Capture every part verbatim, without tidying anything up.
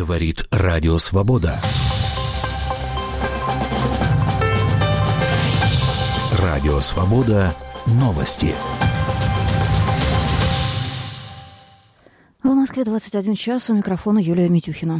Говорит Радио Свобода. Радио Свобода. Новости. В Москве двадцать один час. У микрофона Юлия Митюхина.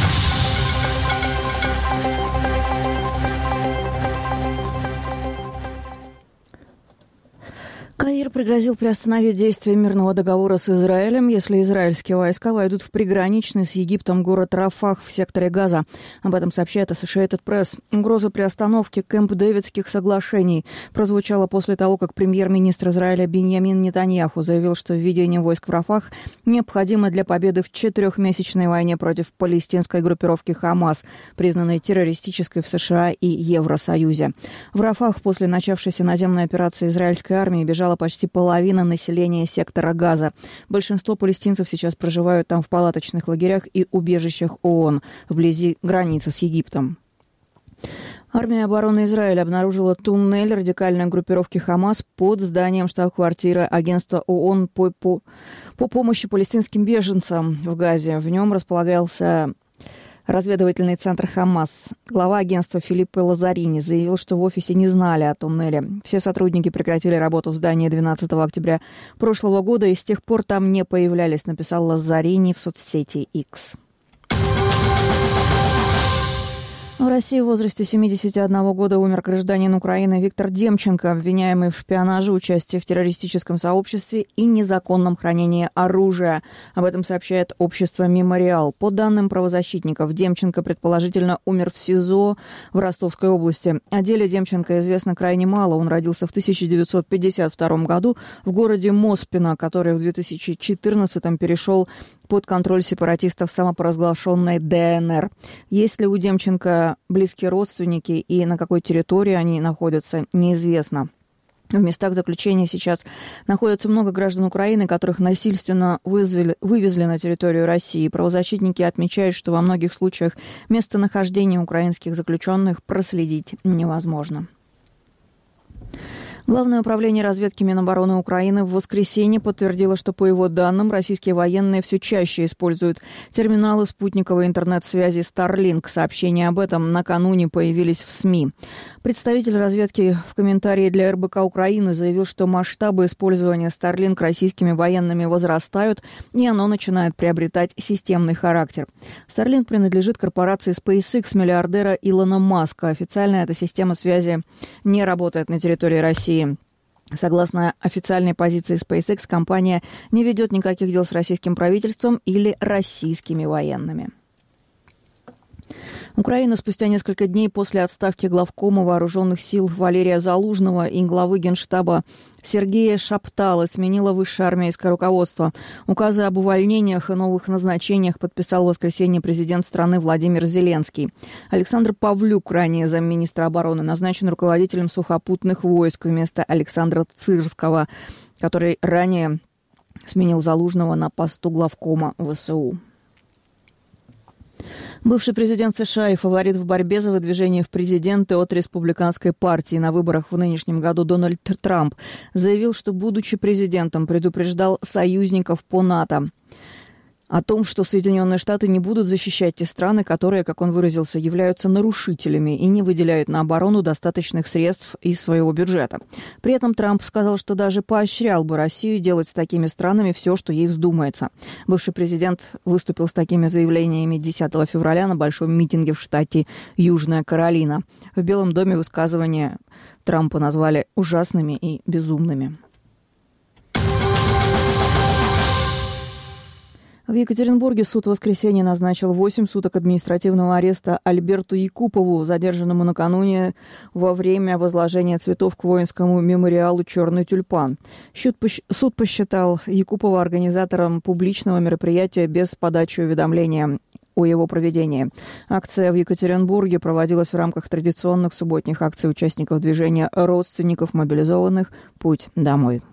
Каир пригрозил приостановить действие мирного договора с Израилем, если израильские войска войдут в приграничный с Египтом город Рафах в секторе Газа. Об этом сообщает Associated Press. Угроза приостановки Кэмп-Дэвидских соглашений прозвучала после того, как премьер-министр Израиля Биньямин Нетаньяху заявил, что введение войск в Рафах необходимо для победы в четырехмесячной войне против палестинской группировки Хамас, признанной террористической в США и Евросоюзе. В Рафах после начавшейся наземной операции израильской армии бежала почти половина населения сектора Газа. Большинство палестинцев сейчас проживают там в палаточных лагерях и убежищах ООН вблизи границы с Египтом. Армия обороны Израиля обнаружила туннель радикальной группировки Хамас под зданием штаб-квартиры агентства ООН по, по, по помощи палестинским беженцам в Газе. В нем располагался разведывательный центр Хамас. Глава агентства Филиппо Лазарини заявил, что в офисе не знали о туннеле. Все сотрудники прекратили работу в здании двенадцатого октября прошлого года и с тех пор там не появлялись, написал Лазарини в соцсети X. В России в возрасте семидесяти одного года умер гражданин Украины Виктор Демченко, обвиняемый в шпионаже, участии в террористическом сообществе и незаконном хранении оружия. Об этом сообщает общество «Мемориал». По данным правозащитников, Демченко предположительно умер в СИЗО в Ростовской области. О деле Демченко известно крайне мало. Он родился в тысяча девятьсот пятьдесят втором году в городе Моспино, который в две тысячи четырнадцатом перешел под контроль сепаратистов самопровозглашенной ДНР. Есть ли у Демченко близкие родственники и на какой территории они находятся, неизвестно. В местах заключения сейчас находится много граждан Украины, которых насильственно вызвали, вывезли на территорию России. Правозащитники отмечают, что во многих случаях местонахождение украинских заключенных проследить невозможно. Главное управление разведки Минобороны Украины в воскресенье подтвердило, что, по его данным, российские военные все чаще используют терминалы спутниковой интернет-связи Starlink. Сообщения об этом накануне появились в СМИ. Представитель разведки в комментарии для эр бэ ка Украины заявил, что масштабы использования Starlink российскими военными возрастают, и оно начинает приобретать системный характер. Starlink принадлежит корпорации SpaceX миллиардера Илона Маска. Официально эта система связи не работает на территории России. Согласно официальной позиции SpaceX, компания не ведет никаких дел с российским правительством или российскими военными. Украина спустя несколько дней после отставки главкома вооруженных сил Валерия Залужного и главы Генштаба Сергея Шаптала сменила высшее армейское руководство. Указы об увольнениях и новых назначениях подписал в воскресенье президент страны Владимир Зеленский. Александр Павлюк, ранее замминистра обороны, назначен руководителем сухопутных войск вместо Александра Цырского, который ранее сменил Залужного на посту главкома вэ эс у. Бывший президент США и фаворит в борьбе за выдвижение в президенты от республиканской партии на выборах в нынешнем году Дональд Трамп заявил, что, будучи президентом, предупреждал союзников по НАТО о том, что Соединенные Штаты не будут защищать те страны, которые, как он выразился, являются нарушителями и не выделяют на оборону достаточных средств из своего бюджета. При этом Трамп сказал, что даже поощрял бы Россию делать с такими странами все, что ей вздумается. Бывший президент выступил с такими заявлениями десятого февраля на большом митинге в штате Южная Каролина. В Белом доме высказывания Трампа назвали ужасными и безумными. В Екатеринбурге суд в воскресенье назначил восемь суток административного ареста Альберту Якупову, задержанному накануне во время возложения цветов к воинскому мемориалу «Черный тюльпан». Суд посчитал Якупова организатором публичного мероприятия без подачи уведомления о его проведении. Акция в Екатеринбурге проводилась в рамках традиционных субботних акций участников движения родственников мобилизованных «Путь домой».